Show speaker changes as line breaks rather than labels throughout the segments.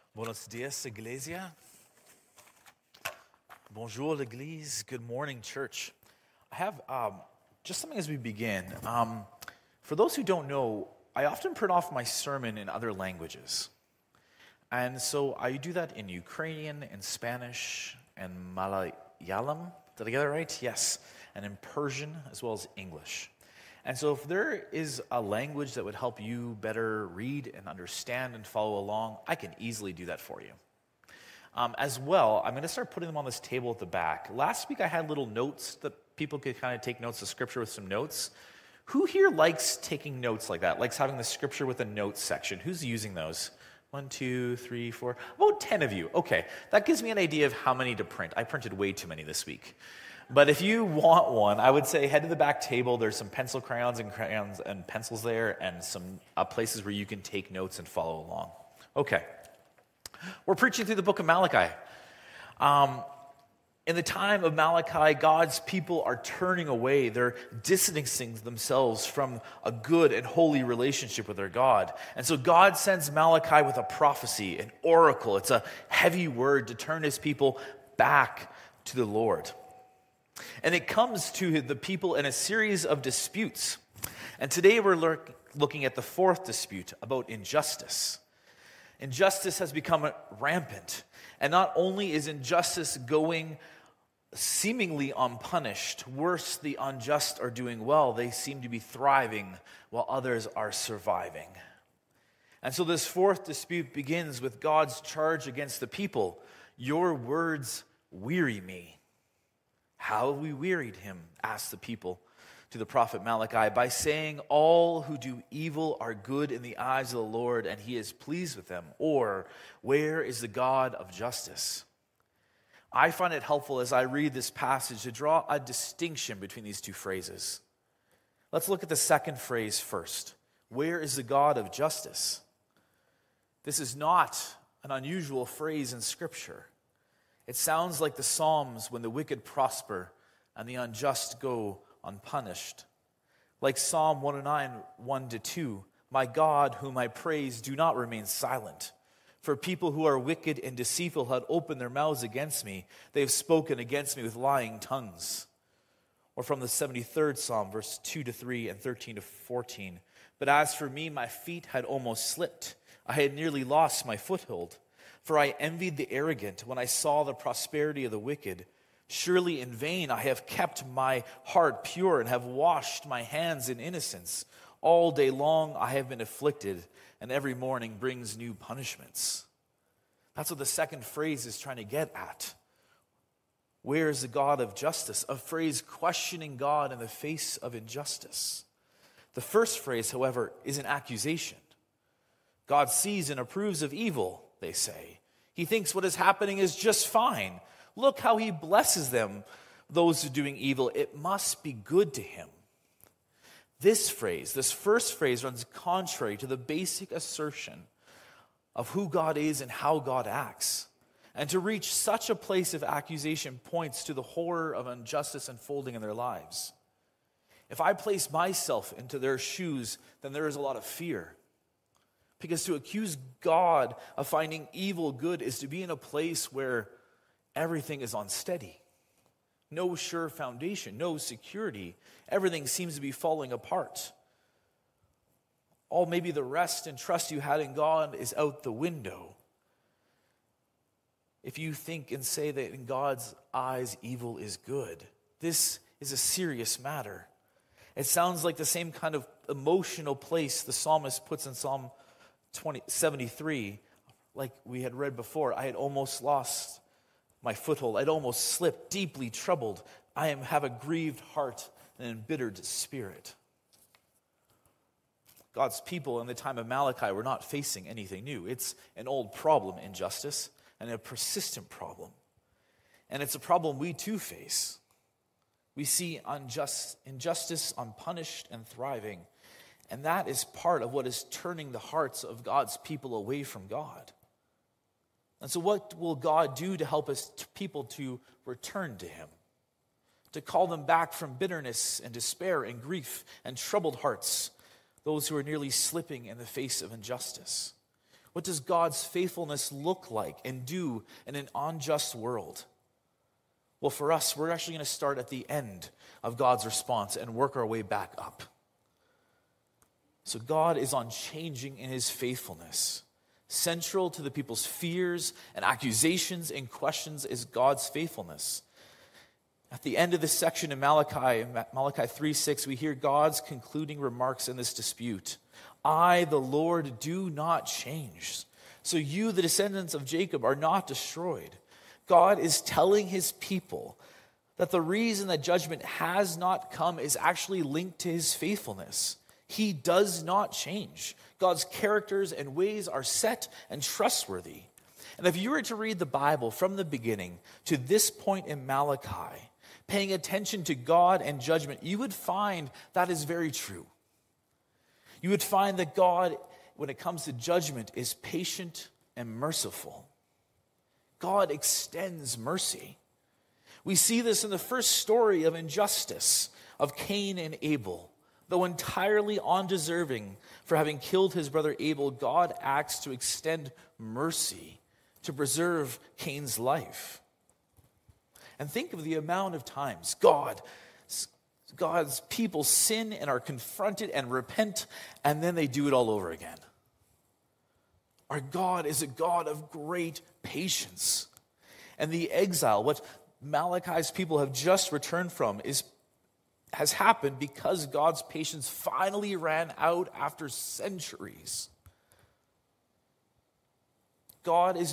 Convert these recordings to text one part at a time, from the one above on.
Buenos dias, Iglesia. Bonjour, l'Église. Good morning, church. I have just something as we begin. For those who don't know, I often print off my sermon in other languages. And so I do that in Ukrainian, in Spanish, and Malayalam. Did I get that right? Yes. And in Persian, as well as English. And so if there is a language that would help you better read and understand and follow along, I can easily do that for you. As well, I'm going to start putting them on this table at the back. Last week I had little notes that people could kind of take notes of scripture with some notes. Who here likes taking notes like that, likes having the scripture with a notes section? Who's using those? 1, 2, 3, 4, about 10 of you. Okay, that gives me an idea of how many to print. I printed way too many this week. But if you want one, I would say head to the back table. There's some crayons and pencils there, and some places where you can take notes and follow along. Okay. We're preaching through the book of Malachi. In the time of Malachi, God's people are turning away. They're distancing themselves from a good and holy relationship with their God. And so God sends Malachi with a prophecy, an oracle. It's a heavy word to turn his people back to the Lord. And it comes to the people in a series of disputes. And today we're looking at the fourth dispute about injustice. Injustice has become rampant. And not only is injustice going seemingly unpunished, worse, the unjust are doing well. They seem to be thriving while others are surviving. And so this fourth dispute begins with God's charge against the people. Your words weary me. How have we wearied him? Asked the people to the prophet Malachi, by saying all who do evil are good in the eyes of the Lord, and he is pleased with them. Or, where is the God of justice? I find it helpful as I read this passage to draw a distinction between these two phrases. Let's look at the second phrase first. Where is the God of justice? This is not an unusual phrase in Scripture. It sounds like the Psalms when the wicked prosper and the unjust go unpunished. Like Psalm 109, 1-2, my God, whom I praise, do not remain silent. For people who are wicked and deceitful had opened their mouths against me. They have spoken against me with lying tongues. Or from the 73rd Psalm, verse 2-3 and 13-14. But as for me, my feet had almost slipped. I had nearly lost my foothold. For I envied the arrogant when I saw the prosperity of the wicked. Surely in vain I have kept my heart pure and have washed my hands in innocence. All day long I have been afflicted, and every morning brings new punishments. That's what the second phrase is trying to get at. Where is the God of justice? A phrase questioning God in the face of injustice. The first phrase, however, is an accusation. God sees and approves of evil, they say. He thinks what is happening is just fine. Look how he blesses them, those who are doing evil. It must be good to him. This first phrase, runs contrary to the basic assertion of who God is and how God acts. And to reach such a place of accusation points to the horror of injustice unfolding in their lives. If I place myself into their shoes, then there is a lot of fear. Because to accuse God of finding evil good is to be in a place where everything is unsteady. No sure foundation, no security. Everything seems to be falling apart. Maybe the rest and trust you had in God is out the window. If you think and say that in God's eyes evil is good, this is a serious matter. It sounds like the same kind of emotional place the psalmist puts in Psalm 73, like we had read before. I had almost lost my foothold. I'd almost slipped, deeply troubled. I have a grieved heart and an embittered spirit. God's people in the time of Malachi were not facing anything new. It's an old problem, injustice, and a persistent problem. And it's a problem we too face. We see injustice unpunished and thriving. And that is part of what is turning the hearts of God's people away from God. And so what will God do to help his people to return to him? To call them back from bitterness and despair and grief and troubled hearts, those who are nearly slipping in the face of injustice? What does God's faithfulness look like and do in an unjust world? Well, for us, we're actually going to start at the end of God's response and work our way back up. So God is unchanging in his faithfulness. Central to the people's fears and accusations and questions is God's faithfulness. At the end of this section in Malachi 3:6, we hear God's concluding remarks in this dispute. I, the Lord, do not change. So you, the descendants of Jacob, are not destroyed. God is telling his people that the reason that judgment has not come is actually linked to his faithfulness. He does not change. God's characters and ways are set and trustworthy. And if you were to read the Bible from the beginning to this point in Malachi, paying attention to God and judgment, you would find that is very true. You would find that God, when it comes to judgment, is patient and merciful. God extends mercy. We see this in the first story of injustice of Cain and Abel. Though entirely undeserving for having killed his brother Abel, God acts to extend mercy to preserve Cain's life. And think of the amount of times God's people sin and are confronted and repent, and then they do it all over again. Our God is a God of great patience. And the exile, what Malachi's people have just returned from, has happened because God's patience finally ran out after centuries. God is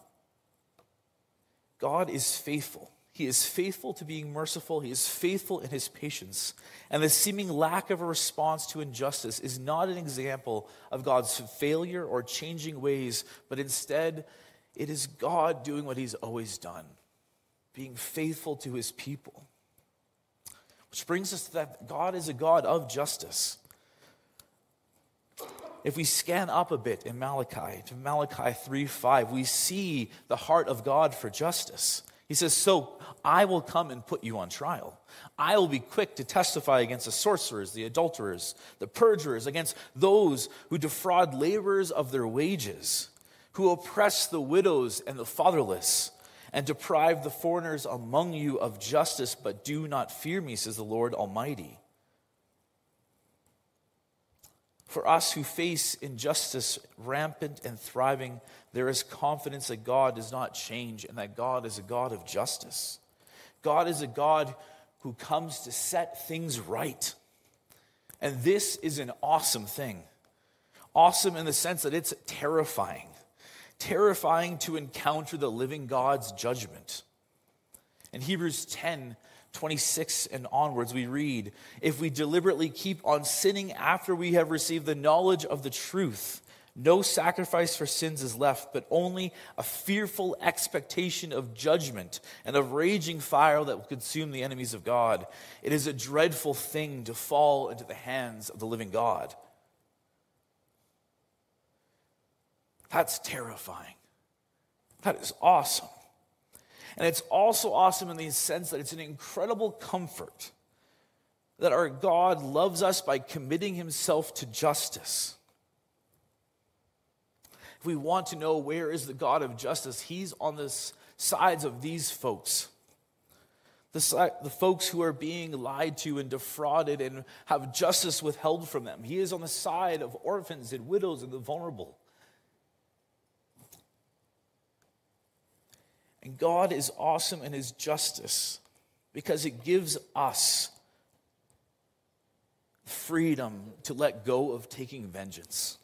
faithful. He is faithful to being merciful. He is faithful in his patience. And the seeming lack of a response to injustice is not an example of God's failure or changing ways, but instead, it is God doing what he's always done, being faithful to his people. Which brings us to that God is a God of justice. If we scan up a bit in Malachi, to Malachi 3:5, we see the heart of God for justice. He says, so I will come and put you on trial. I will be quick to testify against the sorcerers, the adulterers, the perjurers, against those who defraud laborers of their wages, who oppress the widows and the fatherless, and deprive the foreigners among you of justice, but do not fear me, says the Lord Almighty. For us who face injustice rampant and thriving, there is confidence that God does not change and that God is a God of justice. God is a God who comes to set things right. And this is an awesome thing. Awesome in the sense that it's terrifying. Terrifying to encounter the living God's judgment. In Hebrews 10:26 and onwards, we read, if we deliberately keep on sinning after we have received the knowledge of the truth, no sacrifice for sins is left, but only a fearful expectation of judgment and of raging fire that will consume the enemies of God. It is a dreadful thing to fall into the hands of the living God. That's terrifying. That is awesome. And it's also awesome in the sense that it's an incredible comfort that our God loves us by committing himself to justice. If we want to know where is the God of justice, he's on the sides of these folks. The folks who are being lied to and defrauded and have justice withheld from them. He is on the side of orphans and widows and the vulnerable. And God is awesome in his justice because it gives us freedom to let go of taking vengeance.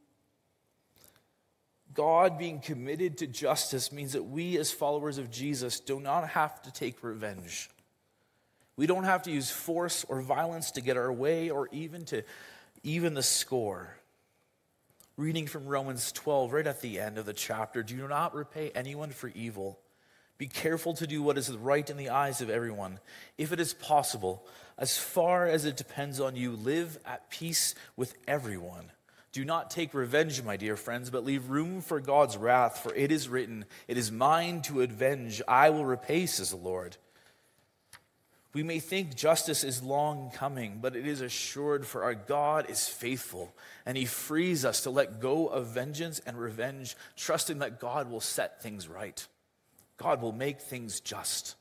God being committed to justice means that we as followers of Jesus do not have to take revenge. We don't have to use force or violence to get our way or even to even the score. Reading from Romans 12, right at the end of the chapter, do not repay anyone for evil. Be careful to do what is right in the eyes of everyone. If it is possible, as far as it depends on you, live at peace with everyone. Do not take revenge, my dear friends, but leave room for God's wrath, for it is written, it is mine to avenge, I will repay, says the Lord. We may think justice is long coming, but it is assured, for our God is faithful, and he frees us to let go of vengeance and revenge, trusting that God will set things right. God will make things just.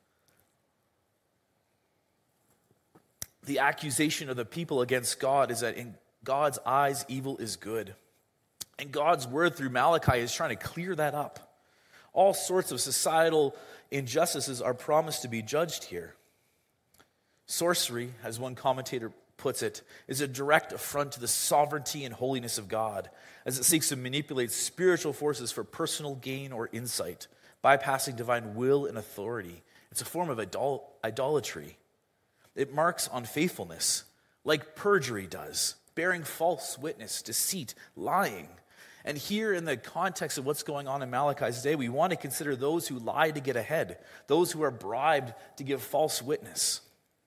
The accusation of the people against God is that in God's eyes, evil is good. And God's word through Malachi is trying to clear that up. All sorts of societal injustices are promised to be judged here. Sorcery, as one commentator puts it, is a direct affront to the sovereignty and holiness of God, as it seeks to manipulate spiritual forces for personal gain or insight, bypassing divine will and authority. It's a form of idolatry. It marks unfaithfulness, like perjury does, bearing false witness, deceit, lying. And here, in the context of what's going on in Malachi's day, we want to consider those who lie to get ahead, those who are bribed to give false witness,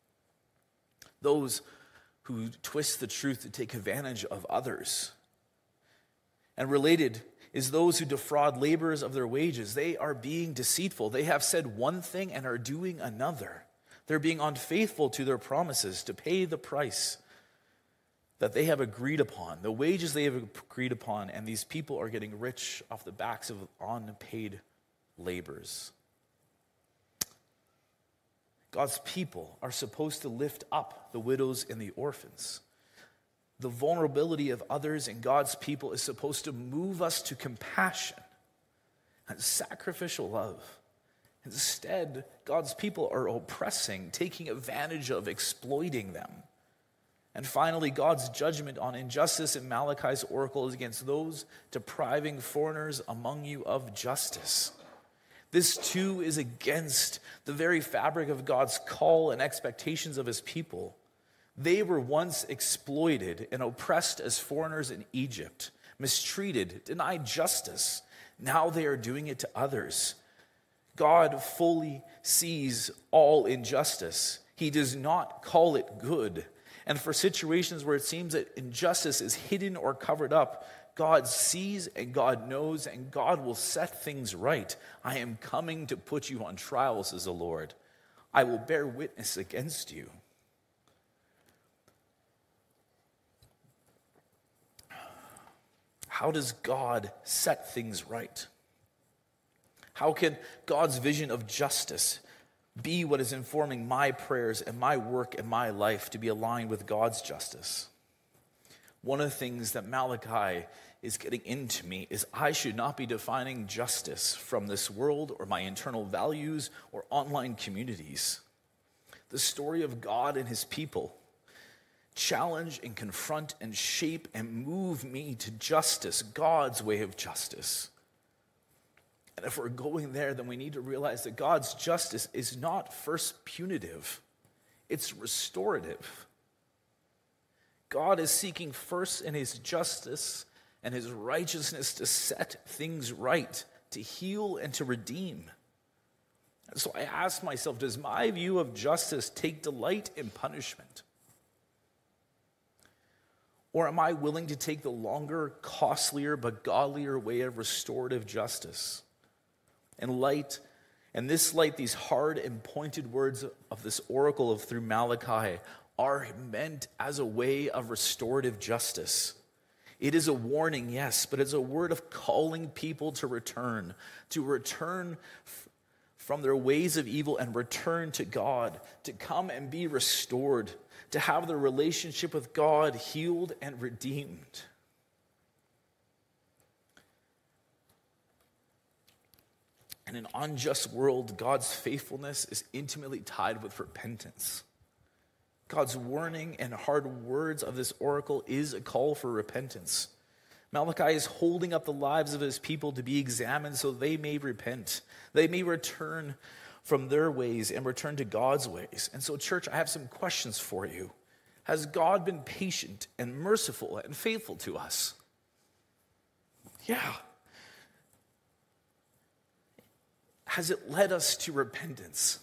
those who twist the truth to take advantage of others. And related is those who defraud laborers of their wages. They are being deceitful. They have said one thing and are doing another. They're being unfaithful to their promises to pay the price that they have agreed upon, the wages they have agreed upon, and these people are getting rich off the backs of unpaid laborers. God's people are supposed to lift up the widows and the orphans. The vulnerability of others in God's people is supposed to move us to compassion and sacrificial love. Instead, God's people are oppressing, taking advantage of, exploiting them. And finally, God's judgment on injustice in Malachi's oracle is against those depriving foreigners among you of justice. This too is against the very fabric of God's call and expectations of his people. They were once exploited and oppressed as foreigners in Egypt, mistreated, denied justice. Now they are doing it to others. God fully sees all injustice. He does not call it good. And for situations where it seems that injustice is hidden or covered up, God sees and God knows and God will set things right. I am coming to put you on trial, says the Lord. I will bear witness against you. How does God set things right? How can God's vision of justice be what is informing my prayers and my work and my life to be aligned with God's justice? One of the things that Malachi is getting into me is I should not be defining justice from this world or my internal values or online communities. The story of God and his people challenge and confront and shape and move me to justice, God's way of justice. And if we're going there, then we need to realize that God's justice is not first punitive, it's restorative. God is seeking first in his justice and his righteousness to set things right, to heal and to redeem. And so I ask myself, does my view of justice take delight in punishment? Or am I willing to take the longer, costlier, but godlier way of restorative justice? In this light, these hard and pointed words of this oracle through Malachi are meant as a way of restorative justice. It is a warning, yes, but it's a word of calling people to return from their ways of evil and return to God, to come and be restored, to have their relationship with God healed and redeemed. In an unjust world, God's faithfulness is intimately tied with repentance. God's warning and hard words of this oracle is a call for repentance. Malachi is holding up the lives of his people to be examined so they may repent. They may return from their ways and return to God's ways. And so, church, I have some questions for you. Has God been patient and merciful and faithful to us? Yeah. Has it led us to repentance?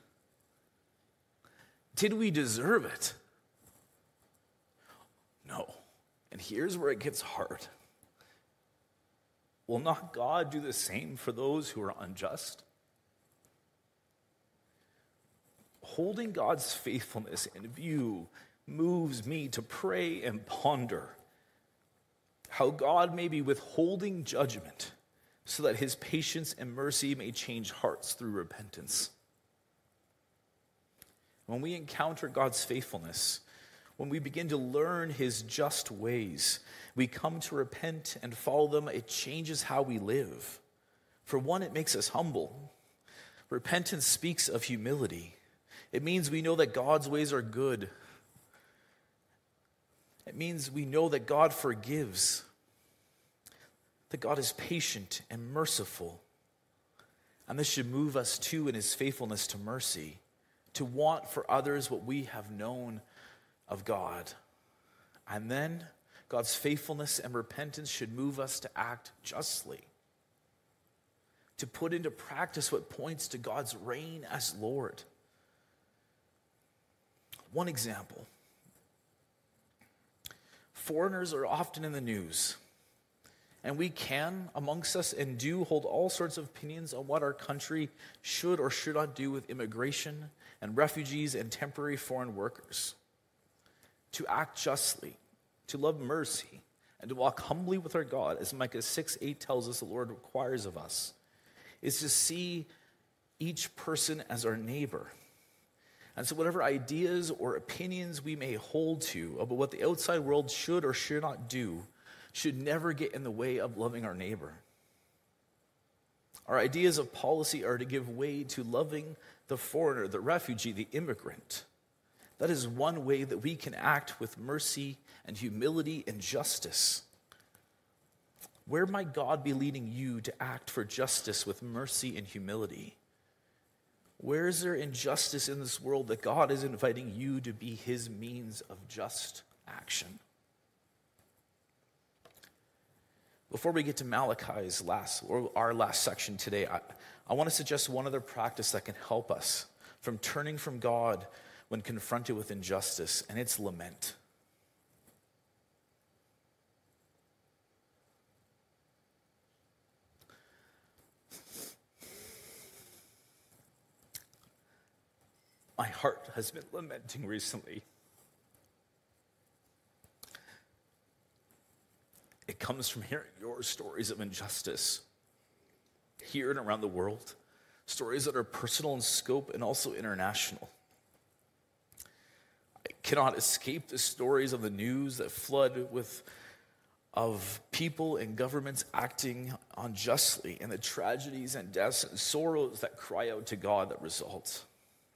Did we deserve it? No. And here's where it gets hard. Will not God do the same for those who are unjust? holding God's faithfulness in view moves me to pray and ponder how God may be withholding judgment so that his patience and mercy may change hearts through repentance. When we encounter God's faithfulness, when we begin to learn his just ways, we come to repent and follow them, it changes how we live. For one, it makes us humble. Repentance speaks of humility. It means we know that God's ways are good. It means we know that God forgives, that God is patient and merciful. And this should move us too in his faithfulness to mercy, to want for others what we have known of God. And then God's faithfulness and repentance should move us to act justly, to put into practice what points to God's reign as Lord. One example. Foreigners are often in the news, and we can, amongst us, and do hold all sorts of opinions on what our country should or should not do with immigration and refugees and temporary foreign workers. To act justly, to love mercy, and to walk humbly with our God, as Micah 6:8 tells us the Lord requires of us, is to see each person as our neighbor. And so whatever ideas or opinions we may hold to about what the outside world should or should not do should never get in the way of loving our neighbor. Our ideas of policy are to give way to loving the foreigner, the refugee, the immigrant. That is one way that we can act with mercy and humility and justice. Where might God be leading you to act for justice with mercy and humility? Where is there injustice in this world that God is inviting you to be his means of just action? Before we get to Malachi's our last section today, I want to suggest one other practice that can help us from turning from God when confronted with injustice, and it's lament. My heart has been lamenting recently. It comes from hearing your stories of injustice here and around the world, stories that are personal in scope and also international. I cannot escape the stories of the news that flood of people and governments acting unjustly, and the tragedies and deaths and sorrows that cry out to God that result.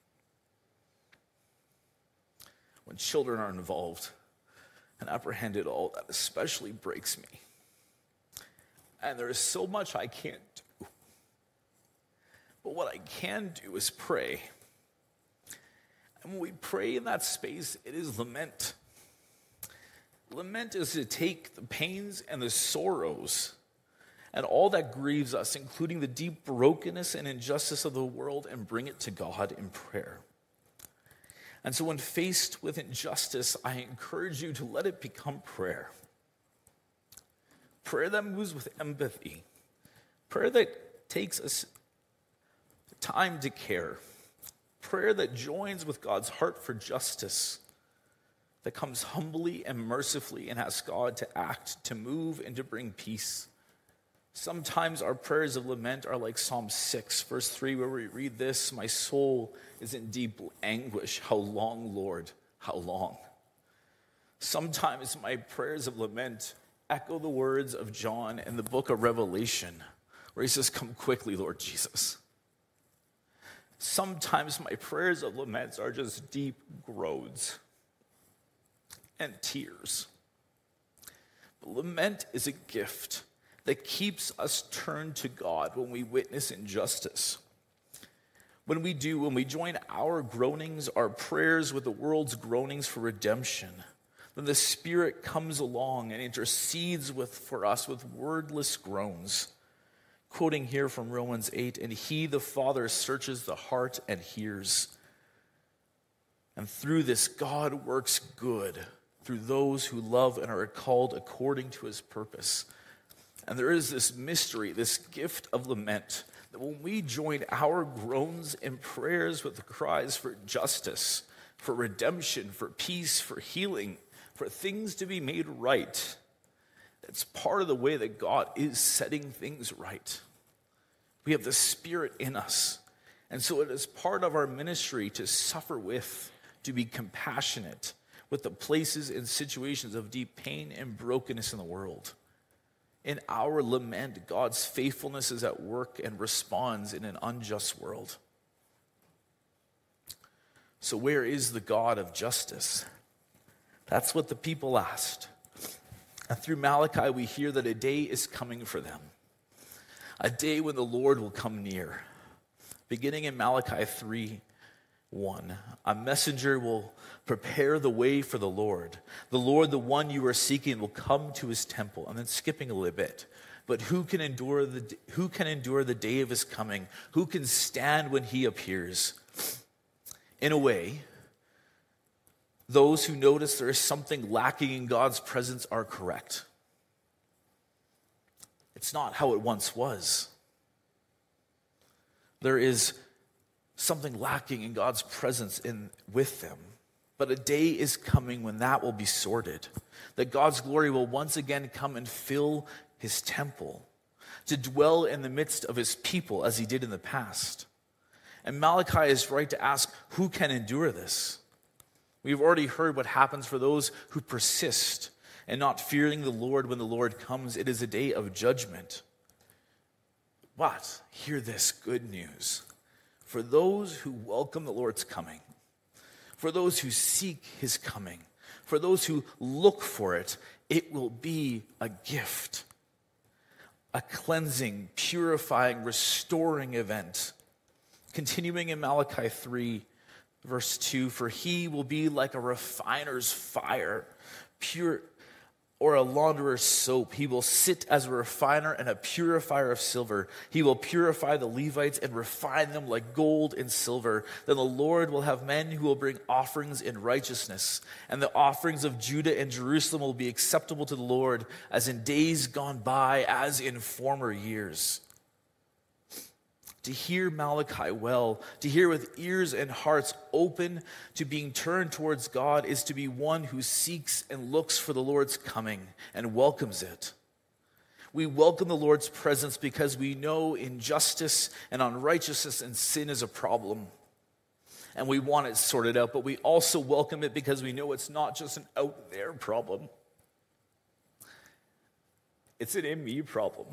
When children are involved and apprehended, all that especially breaks me. And there is so much I can't do. But what I can do is pray. And when we pray in that space, it is lament. Lament is to take the pains and the sorrows and all that grieves us, including the deep brokenness and injustice of the world, and bring it to God in prayer. And so when faced with injustice, I encourage you to let it become prayer. Prayer that moves with empathy. Prayer that takes us time to care. Prayer that joins with God's heart for justice, that comes humbly and mercifully and asks God to act, to move, and to bring peace. Sometimes our prayers of lament are like Psalm 6, verse 3, where we read this: "My soul is in deep anguish. How long, Lord? How long?" Sometimes my prayers of lament echo the words of John in the book of Revelation, where he says, "Come quickly, Lord Jesus." Sometimes my prayers of lament are just deep groans and tears. But lament is a gift that keeps us turned to God when we witness injustice. When we join our groanings, our prayers with the world's groanings for redemption, then the Spirit comes along and intercedes for us with wordless groans. Quoting here from Romans 8, "And he, the Father, searches the heart and hears. And through this, God works good through those who love and are called according to his purpose." And there is this mystery, this gift of lament, that when we join our groans and prayers with the cries for justice, for redemption, for peace, for healing, for things to be made right, it's part of the way that God is setting things right. We have the Spirit in us. And so it is part of our ministry to suffer with, to be compassionate with the places and situations of deep pain and brokenness in the world. In our lament, God's faithfulness is at work and responds in an unjust world. So where is the God of justice? That's what the people asked. And through Malachi, we hear that a day is coming for them. A day when the Lord will come near. Beginning in Malachi 3:1, a messenger will prepare the way for the Lord. The Lord, the one you are seeking, will come to his temple. And then skipping a little bit. But who can endure the day of his coming? Who can stand when he appears? In a way, those who notice there is something lacking in God's presence are correct. It's not how it once was. There is something lacking in God's presence with them. But a day is coming when that will be sorted. That God's glory will once again come and fill his temple, to dwell in the midst of his people as he did in the past. And Malachi is right to ask, who can endure this? We've already heard what happens for those who persist and not fearing the Lord when the Lord comes. It is a day of judgment. But hear this good news. For those who welcome the Lord's coming, for those who seek his coming, for those who look for it, it will be a gift, a cleansing, purifying, restoring event. Continuing in Malachi 3, verse 2, for he will be like a refiner's fire, pure, or a launderer's soap. He will sit as a refiner and a purifier of silver. He will purify the Levites and refine them like gold and silver. Then the Lord will have men who will bring offerings in righteousness, and the offerings of Judah and Jerusalem will be acceptable to the Lord, as in days gone by, as in former years. To hear Malachi well, to hear with ears and hearts open to being turned towards God, is to be one who seeks and looks for the Lord's coming and welcomes it. We welcome the Lord's presence because we know injustice and unrighteousness and sin is a problem. And we want it sorted out, but we also welcome it because we know it's not just an out there problem. It's an in me problem.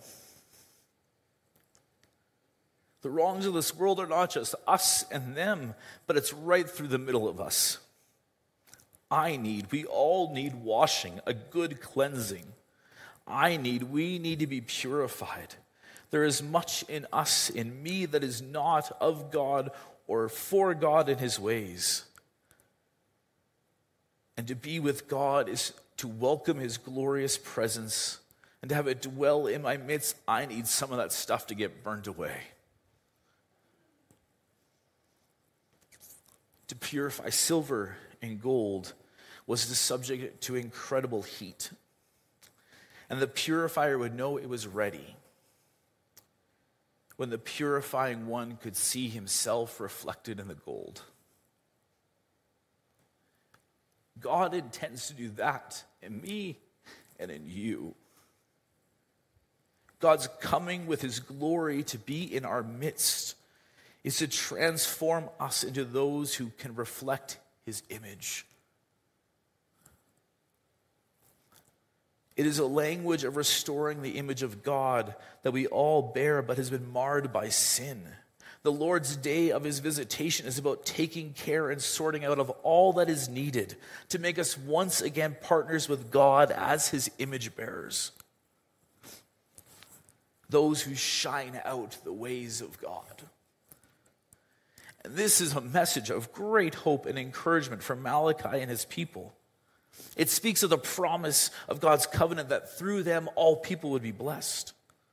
The wrongs of this world are not just us and them, but it's right through the middle of us. We all need washing, a good cleansing. We need to be purified. There is much in us, in me, that is not of God or for God in his ways. And to be with God is to welcome his glorious presence and to have it dwell in my midst. I need some of that stuff to get burned away. To purify silver and gold was the subject to incredible heat. And the purifier would know it was ready when the purifying one could see himself reflected in the gold. God intends to do that in me and in you. God's coming with his glory to be in our midst is to transform us into those who can reflect his image. It is a language of restoring the image of God that we all bear but has been marred by sin. The Lord's day of his visitation is about taking care and sorting out of all that is needed to make us once again partners with God as his image bearers. Those who shine out the ways of God. And this is a message of great hope and encouragement for Malachi and his people. It speaks of the promise of God's covenant that through them all people would be blessed.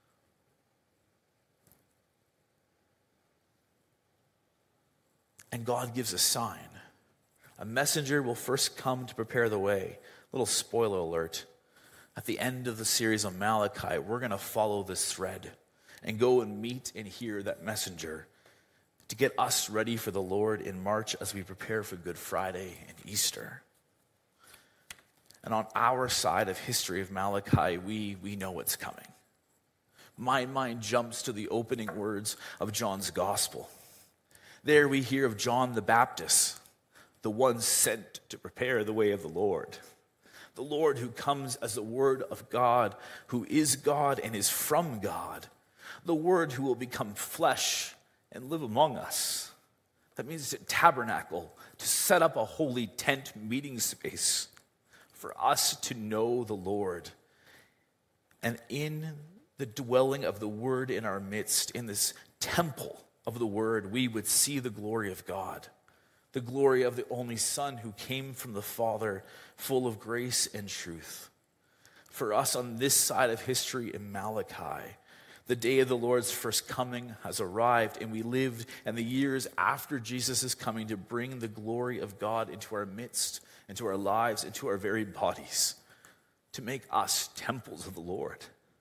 And God gives a sign. A messenger will first come to prepare the way. Little spoiler alert. At the end of the series on Malachi, we're going to follow this thread and go and meet and hear that messenger to get us ready for the Lord in March as we prepare for Good Friday and Easter. And on our side of history of Malachi, we know what's coming. My mind jumps to the opening words of John's gospel. There we hear of John the Baptist, the one sent to prepare the way of the Lord. The Lord who comes as the Word of God, who is God and is from God. The Word who will become flesh and live among us. That means to tabernacle, to set up a holy tent meeting space for us to know the Lord. And in the dwelling of the Word in our midst, in this temple of the Word, we would see the glory of God, the glory of the only Son who came from the Father, full of grace and truth. For us on this side of history in Malachi, the day of the Lord's first coming has arrived, and we lived in the years after Jesus' coming to bring the glory of God into our midst, into our lives, into our very bodies, to make us temples of the Lord.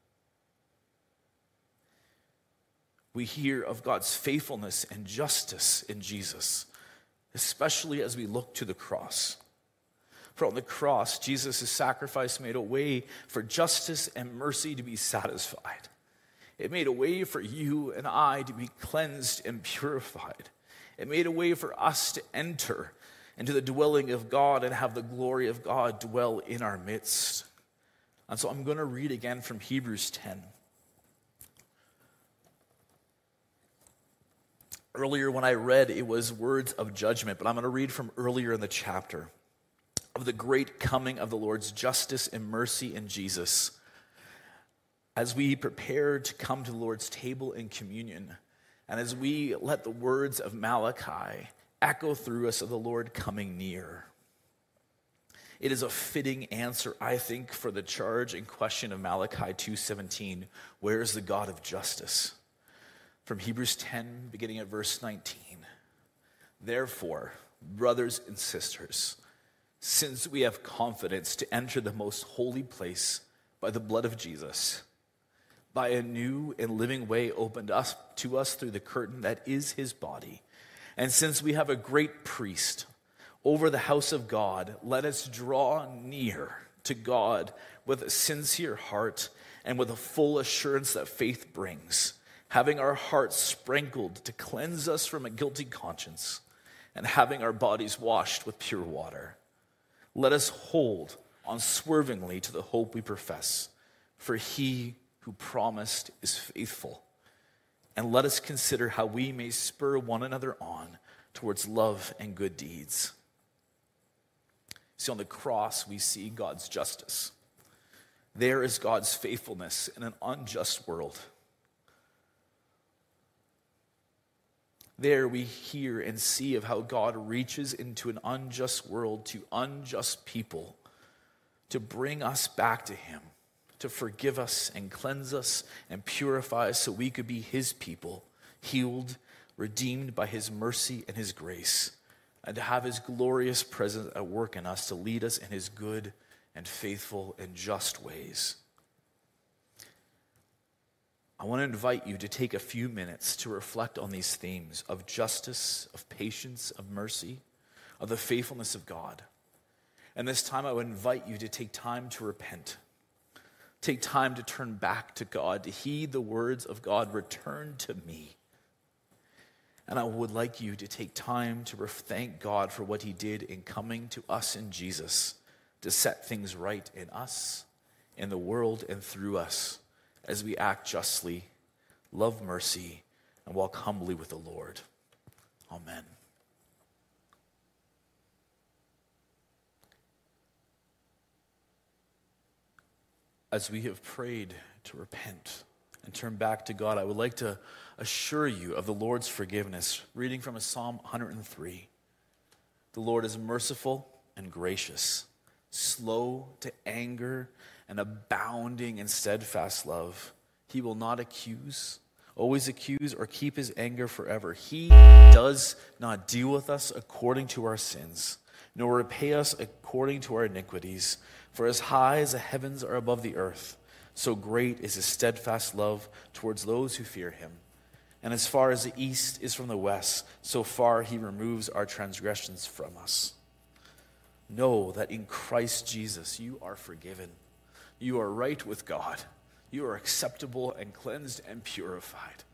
We hear of God's faithfulness and justice in Jesus, especially as we look to the cross. For on the cross, Jesus' sacrifice made a way for justice and mercy to be satisfied. It made a way for you and I to be cleansed and purified. It made a way for us to enter into the dwelling of God and have the glory of God dwell in our midst. And so I'm going to read again from Hebrews 10. Earlier when I read, it was words of judgment, but I'm going to read from earlier in the chapter of the great coming of the Lord's justice and mercy in Jesus. As we prepare to come to the Lord's table in communion, and as we let the words of Malachi echo through us of the Lord coming near. It is a fitting answer, I think, for the charge and question of Malachi 2:17, where is the God of justice? From Hebrews 10, beginning at verse 19. Therefore, brothers and sisters, since we have confidence to enter the most holy place by the blood of Jesus, by a new and living way opened up to us through the curtain that is his body, and since we have a great priest over the house of God, let us draw near to God with a sincere heart and with a full assurance that faith brings, having our hearts sprinkled to cleanse us from a guilty conscience, and having our bodies washed with pure water. Let us hold unswervingly to the hope we profess, for he who promised is faithful. And let us consider how we may spur one another on towards love and good deeds. See, on the cross, we see God's justice. There is God's faithfulness in an unjust world. There we hear and see of how God reaches into an unjust world to unjust people to bring us back to him, to forgive us and cleanse us and purify us so we could be his people, healed, redeemed by his mercy and his grace, and to have his glorious presence at work in us to lead us in his good and faithful and just ways. I want to invite you to take a few minutes to reflect on these themes of justice, of patience, of mercy, of the faithfulness of God. And this time I would invite you to take time to repent. Take time to turn back to God, to heed the words of God, return to me. And I would like you to take time to thank God for what he did in coming to us in Jesus, to set things right in us, in the world, and through us, as we act justly, love mercy, and walk humbly with the Lord. Amen. As we have prayed to repent and turn back to God, I would like to assure you of the Lord's forgiveness, reading from Psalm 103. The Lord is merciful and gracious, slow to anger and abounding in steadfast love. He will not always accuse or keep his anger forever. He does not deal with us according to our sins, nor repay us according to our iniquities. For as high as the heavens are above the earth, so great is his steadfast love towards those who fear him. And as far as the east is from the west, so far he removes our transgressions from us. Know that in Christ Jesus you are forgiven. You are right with God. You are acceptable and cleansed and purified.